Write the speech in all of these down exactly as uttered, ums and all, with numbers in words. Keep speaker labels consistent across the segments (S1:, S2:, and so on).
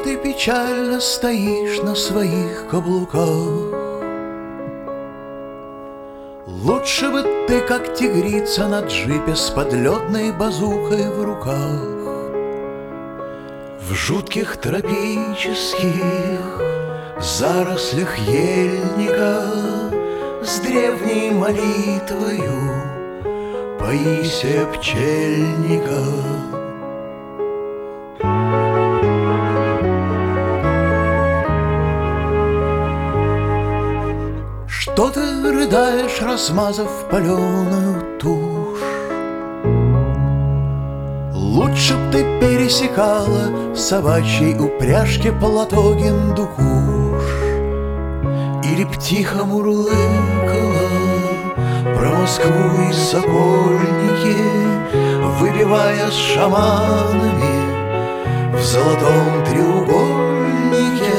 S1: ты печально стоишь на своих каблуках. Лучше бы ты, как тигрица на джипе с подлетной базукой в руках, в жутких тропических зарослях ельника с древней молитвою Паисия Пчельника. Что ты рыдаешь, размазав паленую тушь? Лучше б ты пересекала в собачьей упряжке плато Гиндукуш, или б тихо мурлыкала про Москву и Сокольники, выпивая с шаманами в золотом треугольнике.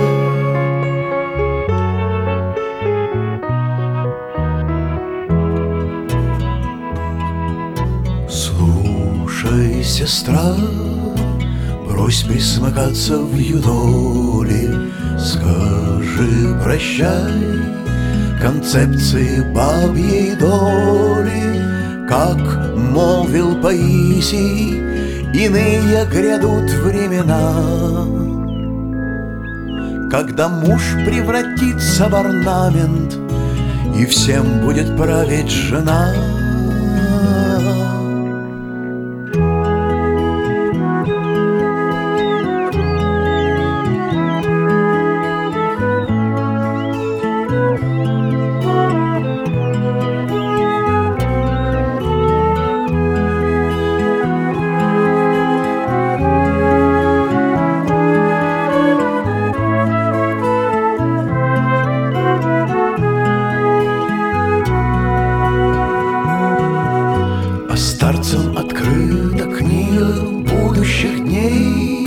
S1: Слушай, сестра, брось присмыкаться в юдоли, скажи прощай концепции бабьей доли. Как молвил Паисий, иные грядут времена, когда муж превратится в орнамент и всем будет править жена. Старцам открыта книга будущих дней.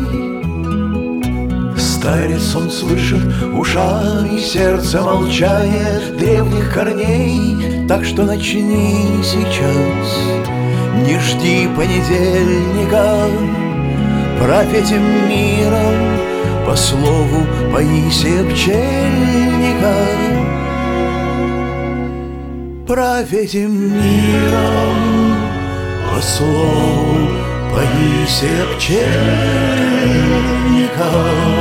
S1: Старец он слышит ушами сердце молчание древних корней. Так что начни сейчас, не жди понедельника, правь этим миром по слову Паисия Пчельника. Правь этим миром по слову Паисия Пчельника.